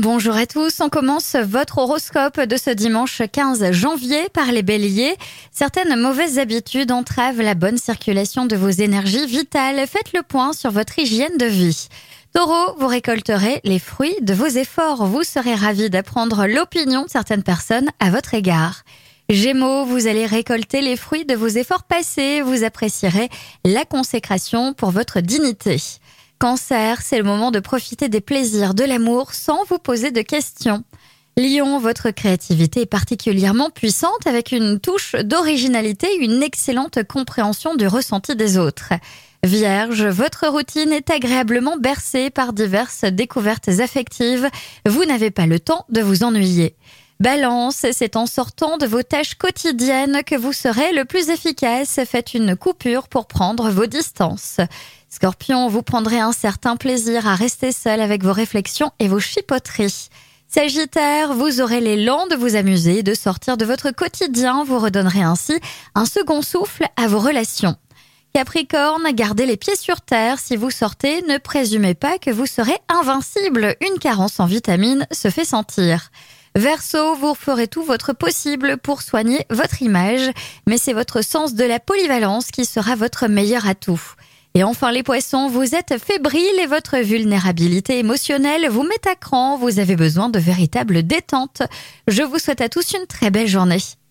Bonjour à tous, on commence votre horoscope de ce dimanche 15 janvier par les béliers. Certaines mauvaises habitudes entravent la bonne circulation de vos énergies vitales. Faites le point sur votre hygiène de vie. Taureau, vous récolterez les fruits de vos efforts. Vous serez ravis d'apprendre l'opinion de certaines personnes à votre égard. Gémeaux, vous allez récolter les fruits de vos efforts passés. Vous apprécierez la consécration pour votre dignité. Cancer, c'est le moment de profiter des plaisirs de l'amour sans vous poser de questions. Lion, votre créativité est particulièrement puissante avec une touche d'originalité, une excellente compréhension du ressenti des autres. Vierge, votre routine est agréablement bercée par diverses découvertes affectives. Vous n'avez pas le temps de vous ennuyer. Balance, c'est en sortant de vos tâches quotidiennes que vous serez le plus efficace. Faites une coupure pour prendre vos distances. Scorpion, vous prendrez un certain plaisir à rester seul avec vos réflexions et vos chipoteries. Sagittaire, vous aurez l'élan de vous amuser, de sortir de votre quotidien. Vous redonnerez ainsi un second souffle à vos relations. Capricorne, gardez les pieds sur terre. Si vous sortez, ne présumez pas que vous serez invincible. Une carence en vitamines se fait sentir. Verseau, vous ferez tout votre possible pour soigner votre image, mais c'est votre sens de la polyvalence qui sera votre meilleur atout. Et enfin les poissons, vous êtes fébriles et votre vulnérabilité émotionnelle vous met à cran. Vous avez besoin de véritable détente. Je vous souhaite à tous une très belle journée.